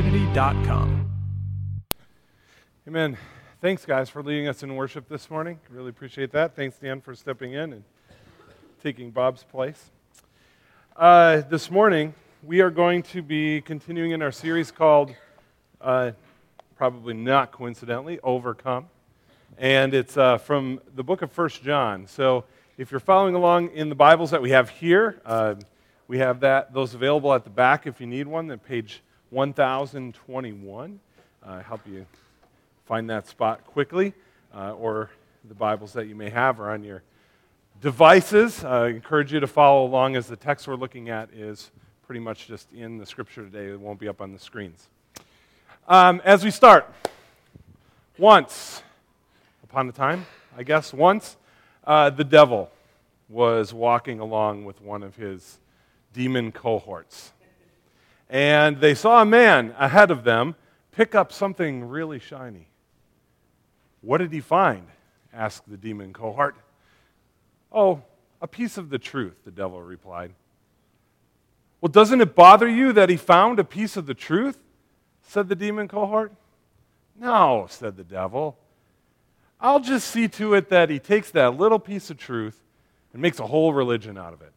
trinity.com. Amen. Thanks, guys, for leading us in worship this morning. Really appreciate that. Thanks, Dan, for stepping in and taking Bob's place. This morning, we are going to be continuing in our series called, probably not coincidentally, Overcome. And it's from the book of 1 John. So if you're following along in the Bibles that we have here, we have those available at the back if you need one, at page 1021. Help you find that spot quickly, or the Bibles that you may have are on your devices. I encourage you to follow along as the text we're looking at is pretty much just in the scripture today. It won't be up on the screens. As we start, once upon a time, I guess, the devil was walking along with one of his demon cohorts. And they saw a man ahead of them pick up something really shiny. What did he find? Asked the demon cohort. Oh, a piece of the truth, the devil replied. Well, doesn't it bother you that he found a piece of the truth? Said the demon cohort. No, said the devil. I'll just see to it that he takes that little piece of truth and makes a whole religion out of it.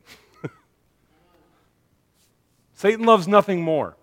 Satan loves nothing more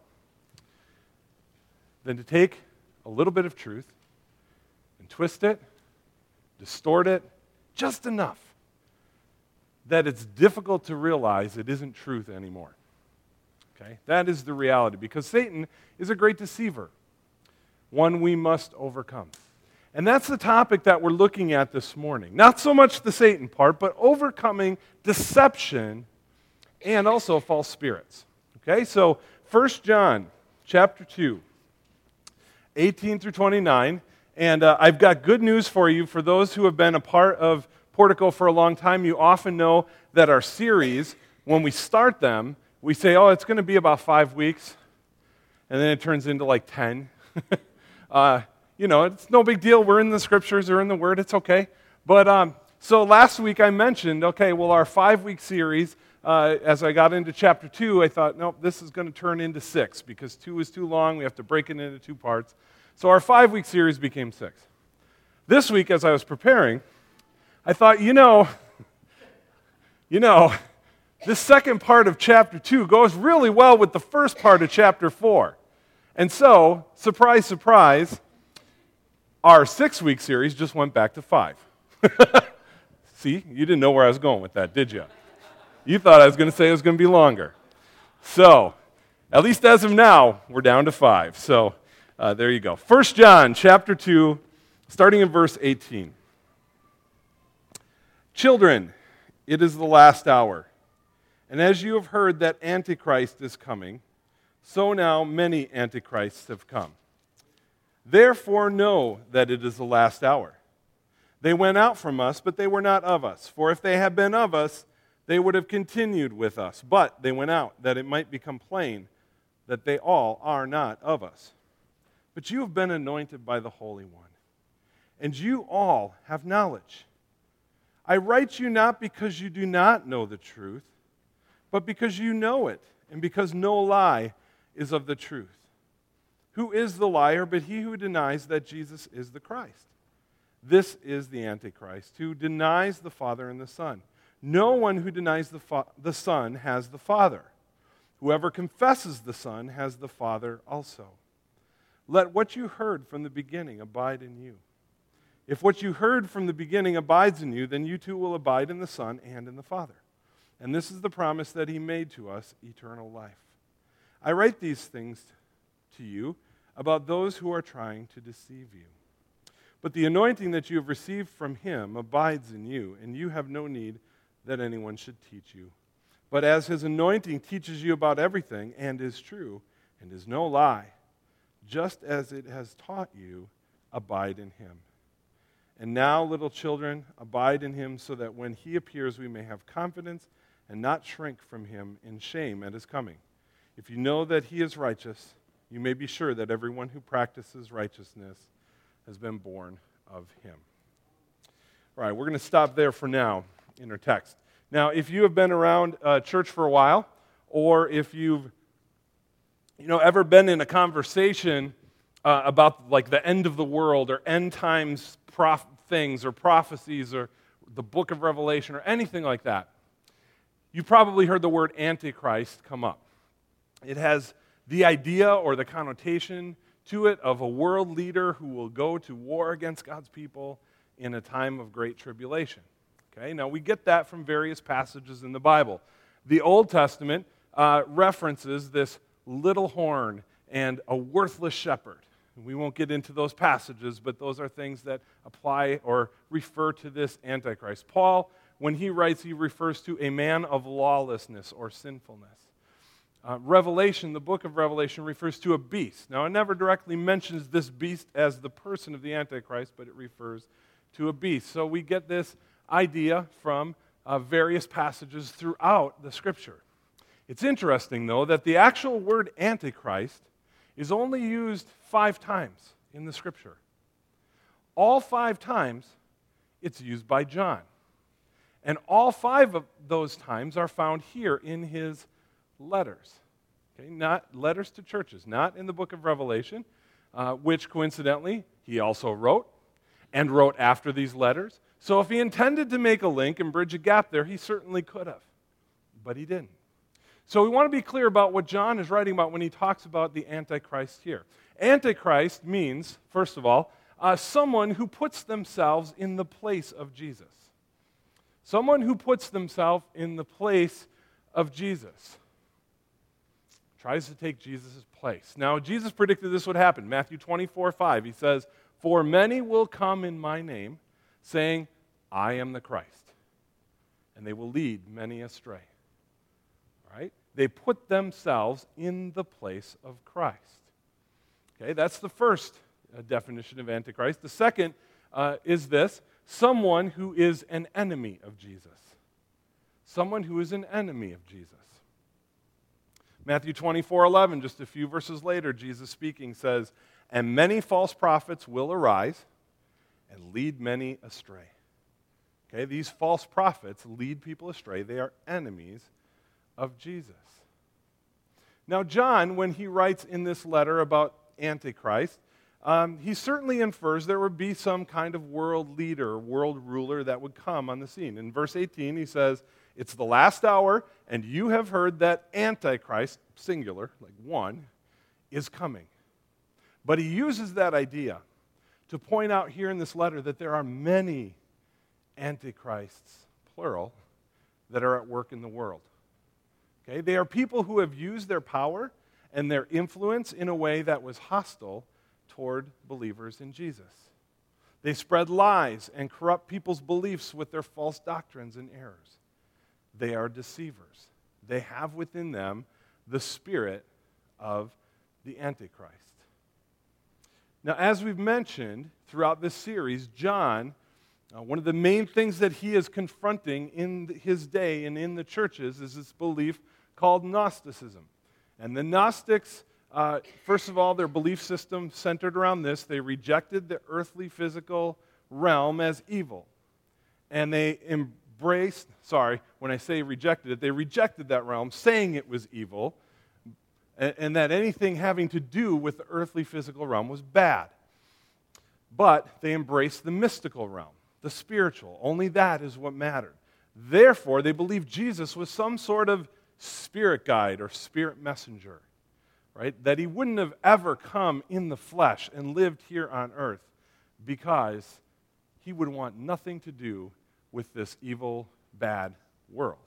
than to take a little bit of truth and twist it, distort it, just enough that it's difficult to realize it isn't truth anymore. Okay? That is the reality, because Satan is a great deceiver, one we must overcome. And that's the topic that we're looking at this morning. Not so much the Satan part, but overcoming deception and also false spirits. Okay, so 1 John chapter 2, 18 through 29. And I've got good news for you. For those who have been a part of Portico for a long time, you often know that our series, when we start them, we say, oh, it's going to be about 5 weeks. And then it turns into like 10. It's no big deal. We're in the scriptures or in the Word. It's okay. But so last week I mentioned, our 5-week series, as I got into chapter 2, I thought, nope, this is going to turn into 6 because 2 is too long. We have to break it into 2 parts. So our 5-week series became 6. This week, as I was preparing, I thought, this second part of chapter 2 goes really well with the first part of chapter 4. And so, surprise, surprise, our 6-week series just went back to 5. See, you didn't know where I was going with that, did you? You thought I was going to say it was going to be longer. So, at least as of now, we're down to 5. So, there you go. 1 John chapter 2, starting in verse 18. Children, it is the last hour. And as you have heard that Antichrist is coming, so now many Antichrists have come. Therefore know that it is the last hour. They went out from us, but they were not of us. For if they had been of us, they would have continued with us. But they went out, that it might become plain that they all are not of us. But you have been anointed by the Holy One, and you all have knowledge. I write you not because you do not know the truth, but because you know it, and because no lie is of the truth. Who is the liar but he who denies that Jesus is the Christ? This is the Antichrist, who denies the Father and the Son. No one who denies the Son has the Father. Whoever confesses the Son has the Father also. Let what you heard from the beginning abide in you. If what you heard from the beginning abides in you, then you too will abide in the Son and in the Father. And this is the promise that he made to us, eternal life. I write these things to you about those who are trying to deceive you. But the anointing that you have received from him abides in you, and you have no need that anyone should teach you. But as his anointing teaches you about everything, and is true, and is no lie, just as it has taught you, abide in him. And now, little children, abide in him, so that when he appears we may have confidence and not shrink from him in shame at his coming. If you know that he is righteous, you may be sure that everyone who practices righteousness has been born of him. All right, we're going to stop there for now in our text. Now, if you have been around church for a while, or if you've Ever been in a conversation about like the end of the world or end times things or prophecies or the book of Revelation or anything like that? You probably heard the word Antichrist come up. It has the idea or the connotation to it of a world leader who will go to war against God's people in a time of great tribulation. Okay, now we get that from various passages in the Bible. The Old Testament references this little horn and a worthless shepherd. We won't get into those passages, but those are things that apply or refer to this Antichrist. Paul, when he writes, he refers to a man of lawlessness or sinfulness. Revelation, the book of Revelation, refers to a beast. Now, it never directly mentions this beast as the person of the Antichrist, but it refers to a beast. So we get this idea from various passages throughout the Scripture. It's interesting, though, that the actual word Antichrist is only used 5 times in the Scripture. All 5 times, it's used by John. And all 5 of those times are found here in his letters. Okay, not letters to churches, not in the book of Revelation, which coincidentally he also wrote and wrote after these letters. So if he intended to make a link and bridge a gap there, he certainly could have, but he didn't. So we want to be clear about what John is writing about when he talks about the Antichrist here. Antichrist means, first of all, someone who puts themselves in the place of Jesus. Someone who puts themselves in the place of Jesus. Tries to take Jesus' place. Now, Jesus predicted this would happen. Matthew 24:5, he says, "For many will come in my name, saying, I am the Christ, and they will lead many astray." All right? They put themselves in the place of Christ. Okay, that's the first definition of Antichrist. The second is this: someone who is an enemy of Jesus. Someone who is an enemy of Jesus. Matthew 24:11, just a few verses later, Jesus speaking says, "And many false prophets will arise and lead many astray." Okay, these false prophets lead people astray. They are enemies of Jesus. Now, John, when he writes in this letter about Antichrist, he certainly infers there would be some kind of world leader, world ruler that would come on the scene. In verse 18, he says, "It's the last hour, and you have heard that Antichrist," singular, like one, "is coming." But he uses that idea to point out here in this letter that there are many Antichrists, plural, that are at work in the world. Okay? They are people who have used their power and their influence in a way that was hostile toward believers in Jesus. They spread lies and corrupt people's beliefs with their false doctrines and errors. They are deceivers. They have within them the spirit of the Antichrist. Now, as we've mentioned throughout this series, John, one of the main things that he is confronting in his day and in the churches is this belief called Gnosticism. And the Gnostics, first of all, their belief system centered around this. They rejected the earthly physical realm as evil. And they when I say rejected it, they rejected that realm, saying it was evil, and that anything having to do with the earthly physical realm was bad. But they embraced the mystical realm, the spiritual. Only that is what mattered. Therefore, they believed Jesus was some sort of spirit guide or spirit messenger, right? That he wouldn't have ever come in the flesh and lived here on earth because he would want nothing to do with this evil, bad world.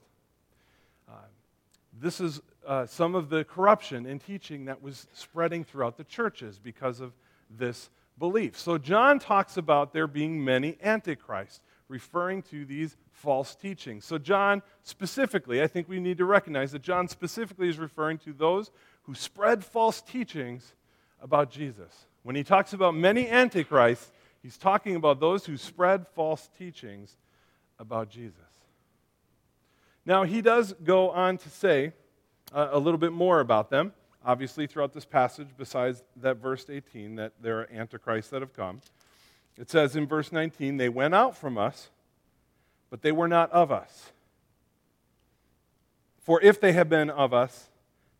This is some of the corruption and teaching that was spreading throughout the churches because of this belief. So John talks about there being many antichrists, referring to these false teachings. So John specifically, I think we need to recognize that John specifically is referring to those who spread false teachings about Jesus. When he talks about many antichrists, he's talking about those who spread false teachings about Jesus. Now, he does go on to say a little bit more about them, obviously, throughout this passage, besides that verse 18, that there are antichrists that have come. It says in verse 19, "They went out from us, but they were not of us. For if they had been of us,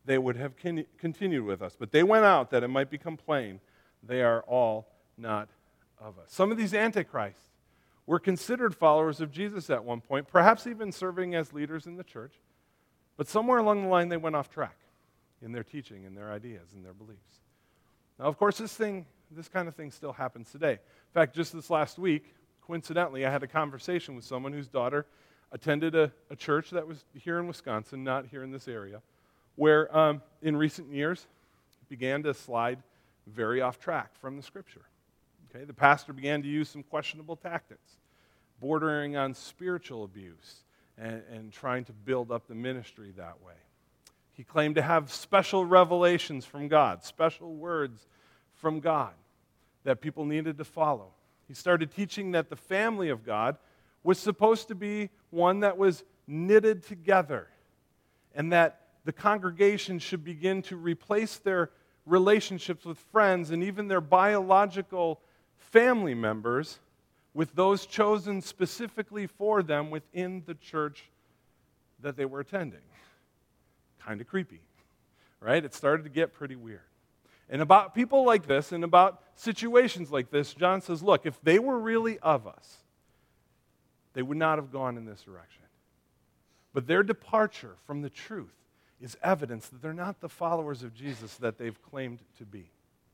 they would have continued with us. But they went out that it might become plain they are all not of us. Some of these antichrists were considered followers of Jesus at one point, perhaps even serving as leaders in the church. But somewhere along the line, they went off track in their teaching, in their ideas, in their beliefs. Now, of course, this kind of thing still happens today. In fact, just this last week, coincidentally, I had a conversation with someone whose daughter attended a church that was here in Wisconsin, not here in this area, where in recent years it began to slide very off track from the Scripture. Okay, the pastor began to use some questionable tactics, bordering on spiritual abuse and trying to build up the ministry that way. He claimed to have special revelations from God, special words from God that people needed to follow. He started teaching that the family of God was supposed to be one that was knitted together, and that the congregation should begin to replace their relationships with friends and even their biological family members with those chosen specifically for them within the church that they were attending. Kind of creepy, right? It started to get pretty weird. And about people like this and about situations like this, John says, look, if they were really of us, they would not have gone in this direction. But their departure from the truth is evidence that they're not the followers of Jesus that they've claimed to be.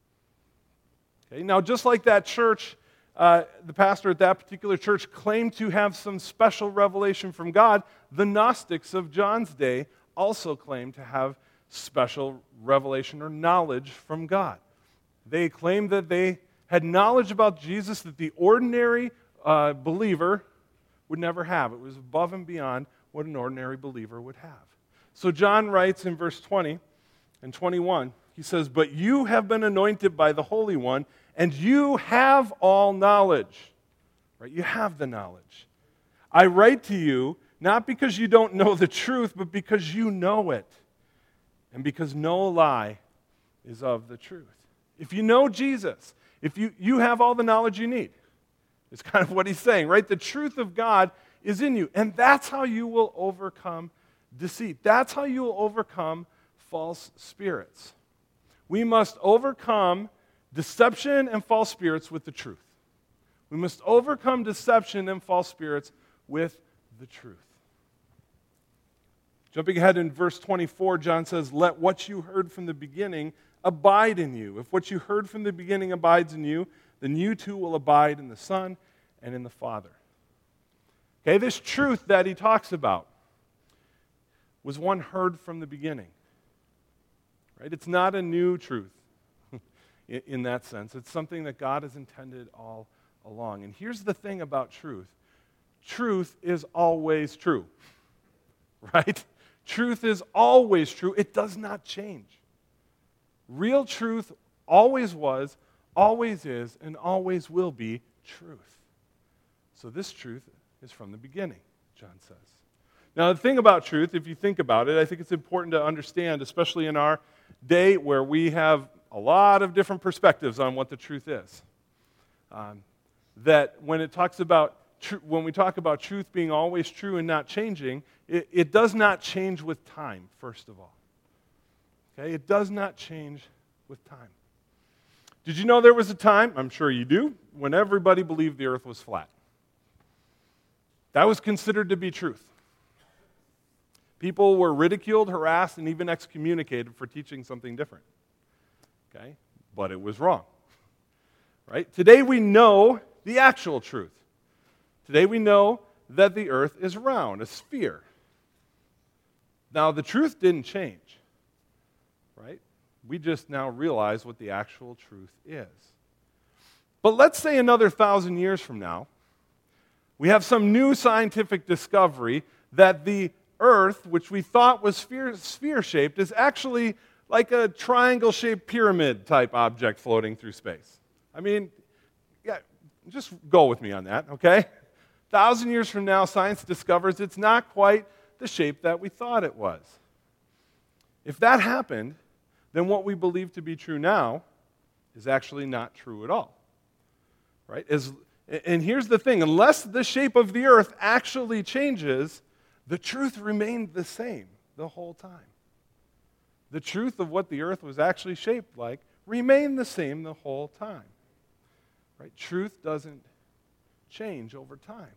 Okay, now, just like that church, the pastor at that particular church claimed to have some special revelation from God, the Gnostics of John's day also claimed to have special revelation or knowledge from God. They claimed that they had knowledge about Jesus that the ordinary believer would never have. It was above and beyond what an ordinary believer would have. So John writes in verse 20 and 21, he says, "But you have been anointed by the Holy One, and you have all knowledge." Right? You have the knowledge. "I write to you not because you don't know the truth, but because you know it, and because no lie is of the truth." If you know Jesus, if you have all the knowledge you need. It's kind of what he's saying, right? The truth of God is in you, and that's how you will overcome deceit. That's how you will overcome false spirits. We must overcome deception and false spirits with the truth. We must overcome deception and false spirits with the truth. Jumping ahead in verse 24, John says, "Let what you heard from the beginning abide in you. If what you heard from the beginning abides in you, then you too will abide in the Son and in the Father." Okay, this truth that he talks about was one heard from the beginning. Right? It's not a new truth in that sense. It's something that God has intended all along. And here's the thing about truth. Truth is always true. Right? Truth is always true. It does not change. Real truth always was, always is, and always will be truth. So this truth is from the beginning, John says. Now, the thing about truth, if you think about it, I think it's important to understand, especially in our day where we have a lot of different perspectives on what the truth is. That when it talks about when we talk about truth being always true and not changing, it does not change with time, first of all. Okay? It does not change with time. Did you know there was a time, I'm sure you do, when everybody believed the earth was flat? That was considered to be truth. People were ridiculed, harassed, and even excommunicated for teaching something different. Okay? But it was wrong. Right? Today we know the actual truth. Today we know that the earth is round, a sphere. Now, the truth didn't change. Right? We just now realize what the actual truth is. But let's say another 1,000 years from now, we have some new scientific discovery that the Earth, which we thought was sphere-shaped, is actually like a triangle-shaped pyramid-type object floating through space. I mean, yeah, just go with me on that, okay? 1,000 years from now, science discovers it's not quite the shape that we thought it was. If that happened, then what we believe to be true now is actually not true at all, right? And here's the thing, unless the shape of the earth actually changes, the truth remained the same the whole time. the truth of what the earth was actually shaped like remained the same the whole time. Right? Truth doesn't change over time.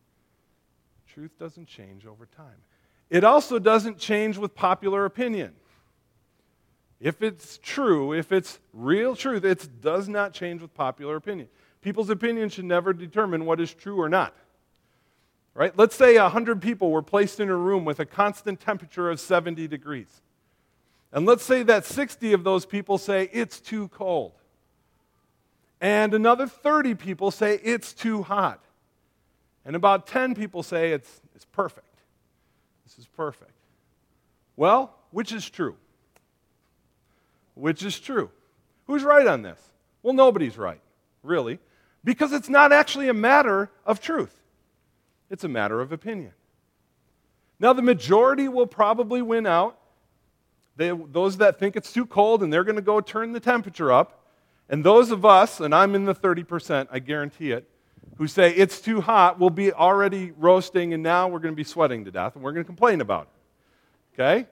Truth doesn't change over time. It also doesn't change with popular opinion. If it's true, if it's real truth, it does not change with popular opinion. People's opinion should never determine what is true or not. Right? Let's say 100 people were placed in a room with a constant temperature of 70 degrees. And let's say that 60 of those people say it's too cold. And another 30 people say it's too hot. And about 10 people say it's perfect. This is perfect. Well, which is true? Which is true? Who's right on this? Well, nobody's right, really, because it's not actually a matter of truth. It's a matter of opinion. Now, the majority will probably win out. Those that think it's too cold and they're going to go turn the temperature up. And those of us, and I'm in the 30%, I guarantee it, who say it's too hot will be already roasting and now we're going to be sweating to death and we're going to complain about it. Okay?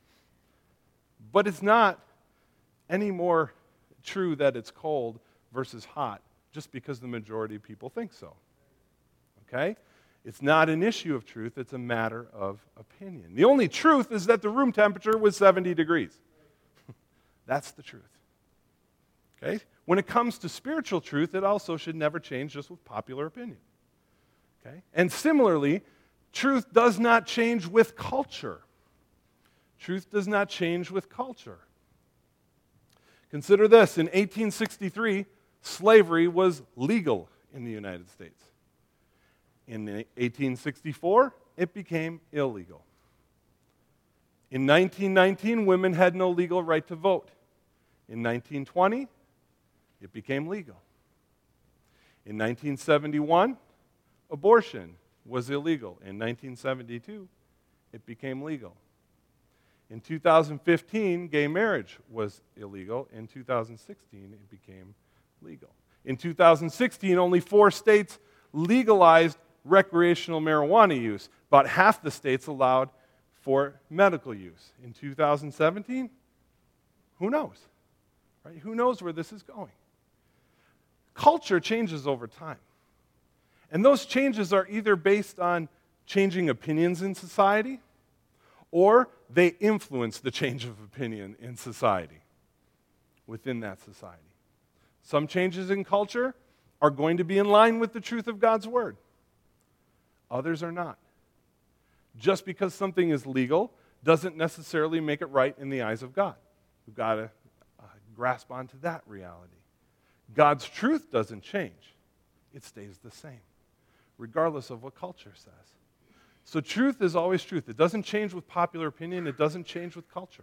But it's not any more true that it's cold versus hot just because the majority of people think so. Okay? It's not an issue of truth, it's a matter of opinion. The only truth is that the room temperature was 70 degrees. That's the truth. Okay? When it comes to spiritual truth, it also should never change just with popular opinion. Okay? And similarly, truth does not change with culture. Truth does not change with culture. Consider this, in 1863, slavery was legal in the United States. In 1864, it became illegal. In 1919, women had no legal right to vote. In 1920, it became legal. In 1971, abortion was illegal. In 1972, it became legal. In 2015, gay marriage was illegal. In 2016, it became legal. In 2016, only 4 states legalized recreational marijuana use. About half the states allowed for medical use. In 2017, who knows? Right? Who knows where this is going? Culture changes over time. And those changes are either based on changing opinions in society, or they influence the change of opinion in society, within that society. Some changes in culture are going to be in line with the truth of God's Word. Others are not. Just because something is legal doesn't necessarily make it right in the eyes of God. We've got to grasp onto that reality. God's truth doesn't change. It stays the same, regardless of what culture says. So truth is always truth. It doesn't change with popular opinion. It doesn't change with culture.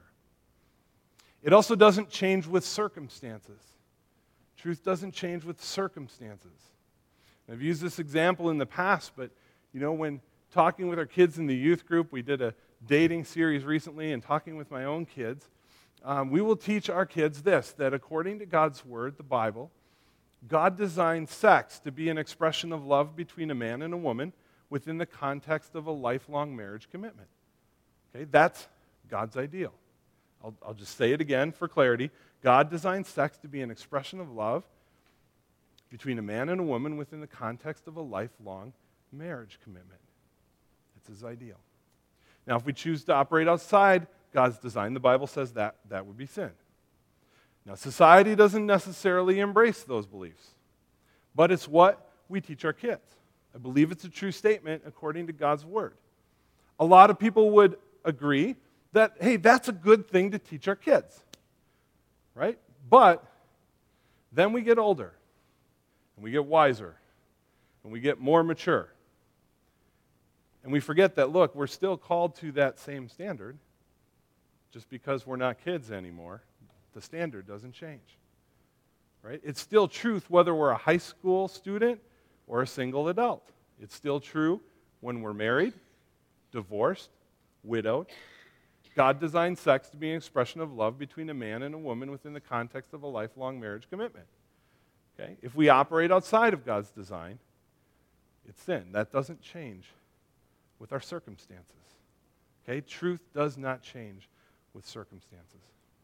It also doesn't change with circumstances. Truth doesn't change with circumstances. I've used this example in the past, but when talking with our kids in the youth group, we did a dating series recently, and talking with my own kids, we will teach our kids this, that according to God's Word, the Bible, God designed sex to be an expression of love between a man and a woman within the context of a lifelong marriage commitment. Okay, that's God's ideal. I'll just say it again for clarity. God designed sex to be an expression of love between a man and a woman within the context of a lifelong marriage commitment. It's His ideal. Now, if we choose to operate outside God's design, the Bible says that would be sin. Now, society doesn't necessarily embrace those beliefs, but it's what we teach our kids. I believe it's a true statement according to God's Word. A lot of people would agree that, hey, that's a good thing to teach our kids, right? But then we get older, and we get wiser, and we get more mature. And we forget that, look, we're still called to that same standard. Just because we're not kids anymore, the standard doesn't change. Right? It's still truth whether we're a high school student or a single adult. It's still true when we're married, divorced, widowed. God designed sex to be an expression of love between a man and a woman within the context of a lifelong marriage commitment. Okay? If we operate outside of God's design, it's sin. That doesn't change with our circumstances. Okay? Truth does not change with circumstances.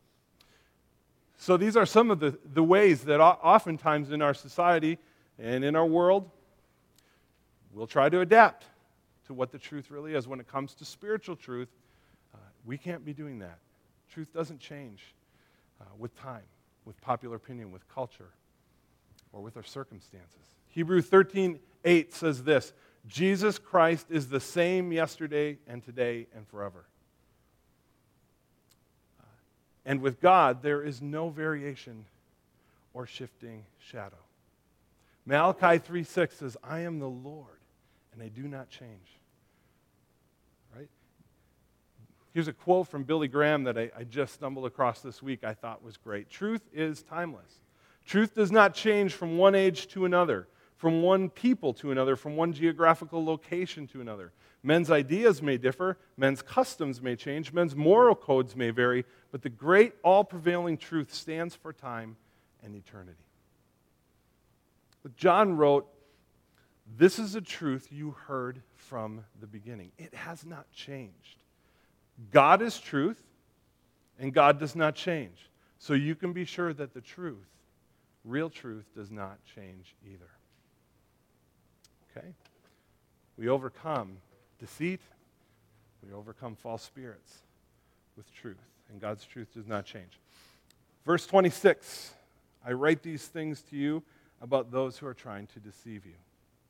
So these are some of the ways that oftentimes in our society and in our world, we'll try to adapt to what the truth really is. When it comes to spiritual truth, we can't be doing that. Truth doesn't change with time, with popular opinion, with culture, or with our circumstances. Hebrews 13:8 says this, Jesus Christ is the same yesterday and today and forever. And with God, there is no variation or shifting shadow. Malachi 3:6 says, I am the Lord, and I do not change. Right? Here's a quote from Billy Graham that I just stumbled across this week I thought was great. Truth is timeless. Truth does not change from one age to another, from one people to another, from one geographical location to another. Men's ideas may differ, men's customs may change, men's moral codes may vary, but the great all-prevailing truth stands for time and eternity. But John wrote, this is a truth you heard from the beginning. It has not changed. God is truth, and God does not change. So you can be sure that the truth, real truth, does not change either. Okay? We overcome deceit, we overcome false spirits with truth, and God's truth does not change. Verse 26, I write these things to you about those who are trying to deceive you.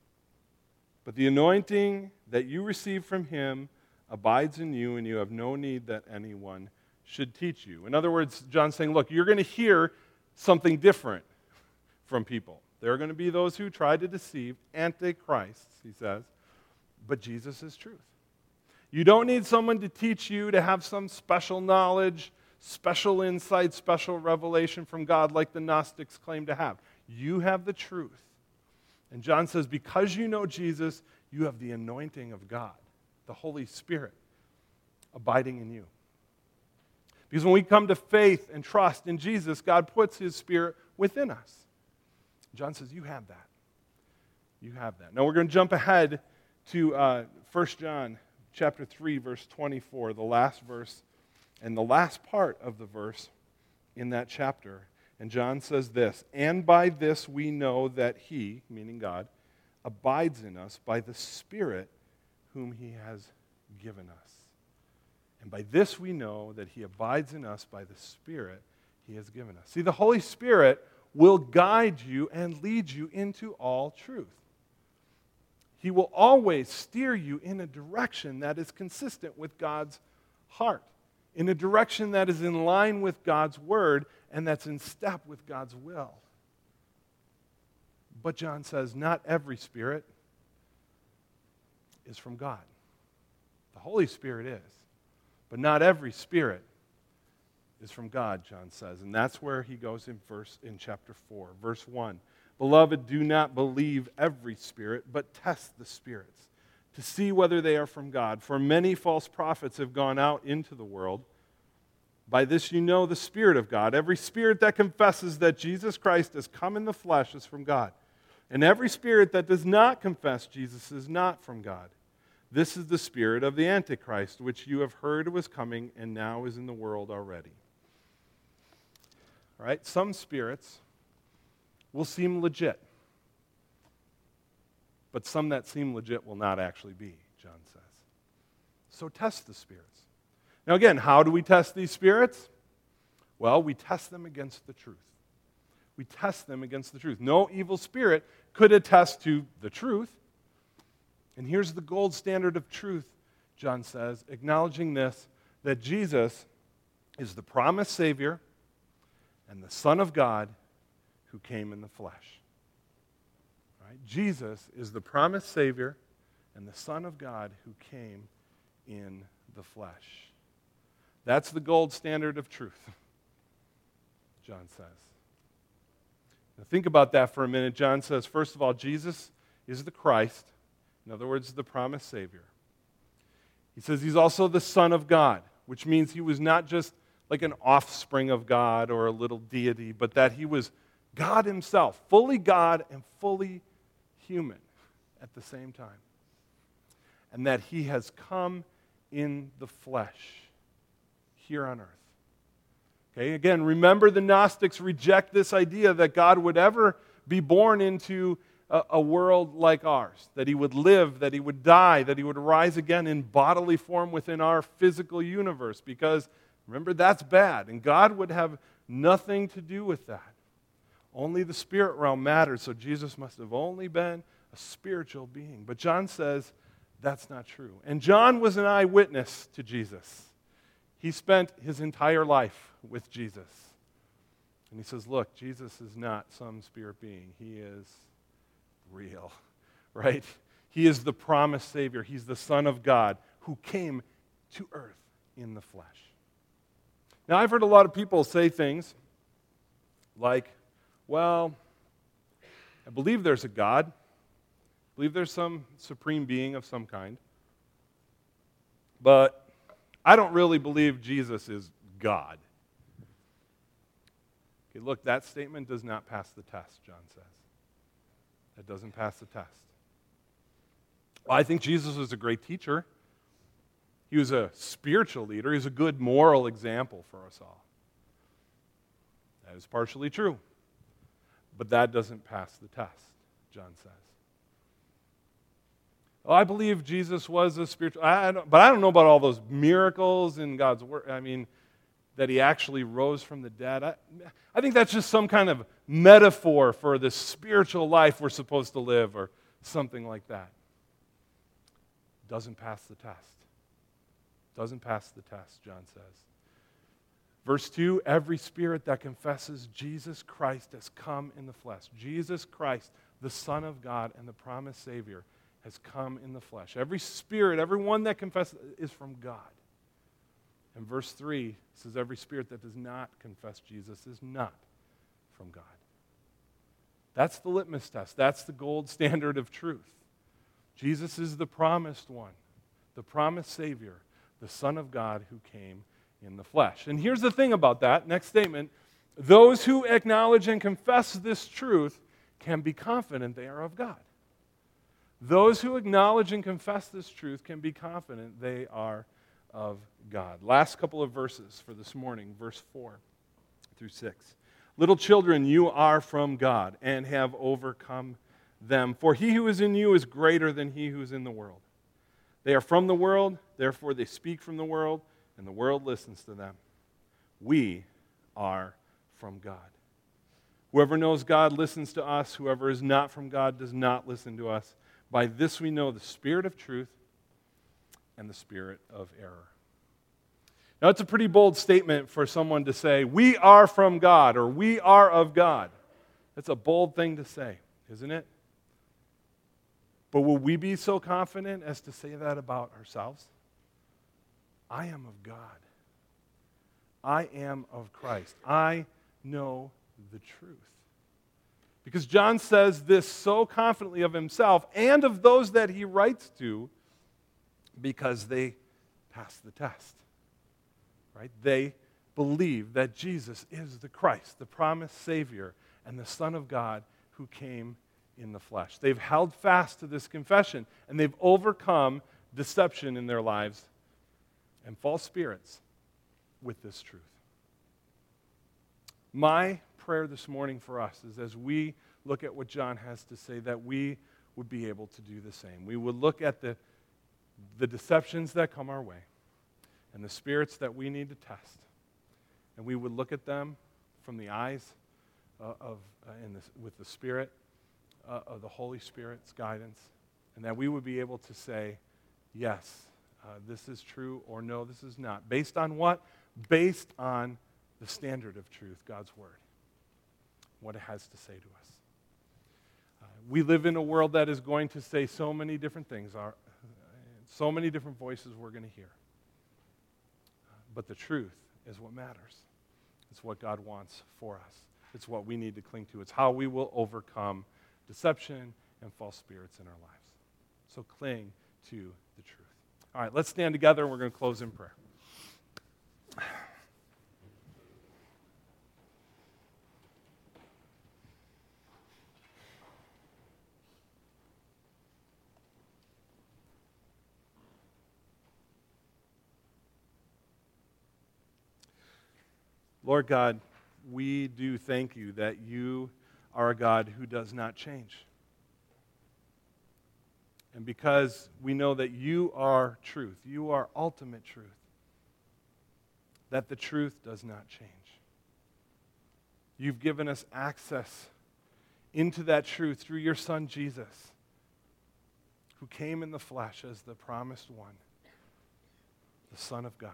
But the anointing that you receive from him abides in you, and you have no need that anyone should teach you. In other words, John's saying, look, you're going to hear something different from people. There are going to be those who try to deceive, antichrists, he says, but Jesus is truth. You don't need someone to teach you to have some special knowledge, special insight, special revelation from God like the Gnostics claim to have. You have the truth. And John says, because you know Jesus, you have the anointing of God, the Holy Spirit, abiding in you. Because when we come to faith and trust in Jesus, God puts his Spirit within us. John says, you have that. You have that. Now we're going to jump ahead to 1 John chapter 3, verse 24, the last verse and the last part of the verse in that chapter. And John says this, and by this we know that he, meaning God, abides in us by the Spirit whom he has given us. And by this we know that he abides in us by the Spirit he has given us. See, the Holy Spirit will guide you and lead you into all truth. He will always steer you in a direction that is consistent with God's heart, in a direction that is in line with God's word and that's in step with God's will. But John says, not every spirit is from God. The Holy Spirit is, but not every spirit is from God, John says. And that's where he goes in chapter 4, verse 1. Beloved, do not believe every spirit, but test the spirits to see whether they are from God. For many false prophets have gone out into the world. By this you know the Spirit of God. Every spirit that confesses that Jesus Christ has come in the flesh is from God. And every spirit that does not confess Jesus is not from God. This is the spirit of the Antichrist, which you have heard was coming and now is in the world already. All right, some spirits will seem legit, but some that seem legit will not actually be, John says. So test the spirits. Now again, how do we test these spirits? Well, we test them against the truth. We test them against the truth. No evil spirit could attest to the truth. And here's the gold standard of truth, John says, acknowledging this, that Jesus is the promised Savior and the Son of God who came in the flesh. Right? Jesus is the promised Savior and the Son of God who came in the flesh. That's the gold standard of truth, John says. Now think about that for a minute. John says, first of all, Jesus is the Christ. In other words, the promised Savior. He says he's also the Son of God, which means he was not just like an offspring of God or a little deity, but that he was God himself, fully God and fully human at the same time. And that he has come in the flesh, here on earth. Okay, again, remember the Gnostics reject this idea that God would ever be born into a world like ours, that he would live, that he would die, that he would rise again in bodily form within our physical universe, because remember, that's bad, and God would have nothing to do with that. Only the spirit realm matters, so Jesus must have only been a spiritual being. But John says that's not true. And John was an eyewitness to Jesus. He spent his entire life with Jesus. And he says, look, Jesus is not some spirit being. He is real, right? He is the promised Savior. He's the Son of God who came to earth in the flesh. Now, I've heard a lot of people say things like, well, I believe there's a God. I believe there's some supreme being of some kind. But I don't really believe Jesus is God. Okay, look, that statement does not pass the test, John says. That doesn't pass the test. Well, I think Jesus was a great teacher. He was a spiritual leader. He was a good moral example for us all. That is partially true. But that doesn't pass the test, John says. Well, I believe Jesus was a spiritual, but I don't know about all those miracles in God's word. I mean, that he actually rose from the dead. I think that's just some kind of metaphor for the spiritual life we're supposed to live or something like that. Doesn't pass the test. Doesn't pass the test, John says. Verse 2, every spirit that confesses Jesus Christ has come in the flesh. Jesus Christ, the Son of God and the promised Savior, has come in the flesh. Every spirit, every one that confesses is from God. And verse 3 says every spirit that does not confess Jesus is not from God. That's the litmus test. That's the gold standard of truth. Jesus is the promised one, the promised Savior, the Son of God who came in the flesh. And here's the thing about that, next statement, those who acknowledge and confess this truth can be confident they are of God. Those who acknowledge and confess this truth can be confident they are of God. Last couple of verses for this morning, verse 4 through 6. Little children, you are from God and have overcome them, for he who is in you is greater than he who is in the world. They are from the world, therefore they speak from the world, and the world listens to them. We are from God. Whoever knows God listens to us. Whoever is not from God does not listen to us. By this we know the spirit of truth and the spirit of error. Now, it's a pretty bold statement for someone to say, we are from God, or we are of God. That's a bold thing to say, isn't it? But will we be so confident as to say that about ourselves? I am of God. I am of Christ. I know the truth. Because John says this so confidently of himself and of those that he writes to because they pass the test. Right? They believe that Jesus is the Christ, the promised Savior, and the Son of God who came in the flesh. They've held fast to this confession, and they've overcome deception in their lives and false spirits with this truth. My prayer this morning for us is as we look at what John has to say, that we would be able to do the same. We would look at the deceptions that come our way and the spirits that we need to test, and we would look at them from the eyes with the Spirit of the Holy Spirit's guidance, and that we would be able to say, yes, this is true, or no, this is not. Based on what? Based on the standard of truth, God's Word, what it has to say to us. We live in a world that is going to say so many different things, so many different voices we're going to hear. But the truth is what matters. It's what God wants for us. It's what we need to cling to. It's how we will overcome deception and false spirits in our lives. So cling to the truth. All right, let's stand together and we're going to close in prayer. Lord God, we do thank you that you are a God who does not change. And because we know that you are truth, you are ultimate truth, that the truth does not change. You've given us access into that truth through your Son, Jesus, who came in the flesh as the promised one, the Son of God.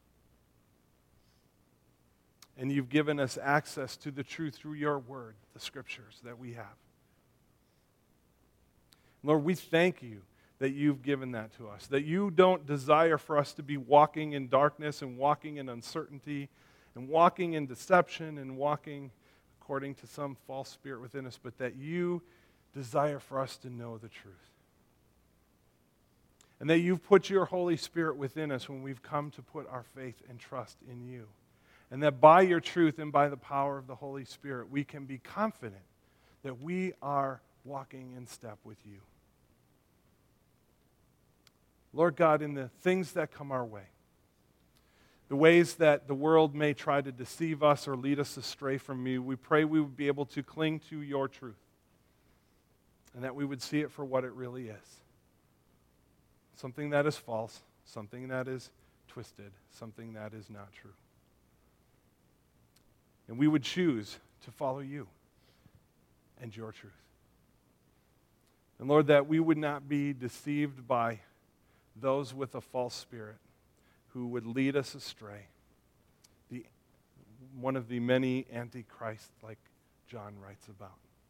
And you've given us access to the truth through your word, the scriptures that we have. Lord, we thank you that you've given that to us, that you don't desire for us to be walking in darkness and walking in uncertainty and walking in deception and walking according to some false spirit within us, but that you desire for us to know the truth. And that you've put your Holy Spirit within us when we've come to put our faith and trust in you. And that by your truth and by the power of the Holy Spirit, we can be confident that we are walking in step with you. Lord God, in the things that come our way, the ways that the world may try to deceive us or lead us astray from you, we pray we would be able to cling to your truth and that we would see it for what it really is. Something that is false, something that is twisted, something that is not true. And we would choose to follow you and your truth. And Lord, that we would not be deceived by those with a false spirit who would lead us astray. One of the many antichrists like John writes about.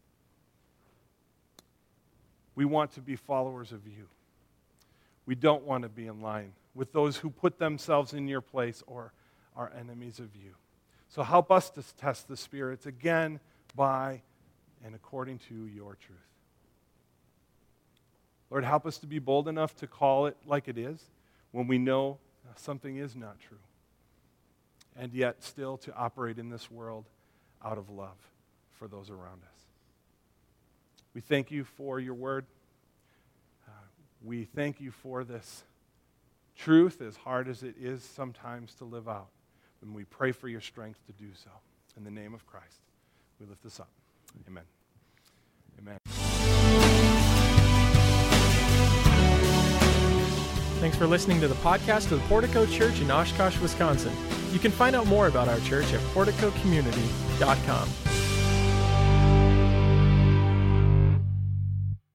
We want to be followers of you. We don't want to be in line with those who put themselves in your place or are enemies of you. So help us to test the spirits again by and according to your truth. Lord, help us to be bold enough to call it like it is when we know something is not true, and yet still to operate in this world out of love for those around us. We thank you for your word. We thank you for this truth, as hard as it is sometimes to live out. And we pray for your strength to do so. In the name of Christ, we lift this up. Amen. Amen. Thanks for listening to the podcast of the Portico Church in Oshkosh, Wisconsin. You can find out more about our church at porticocommunity.com.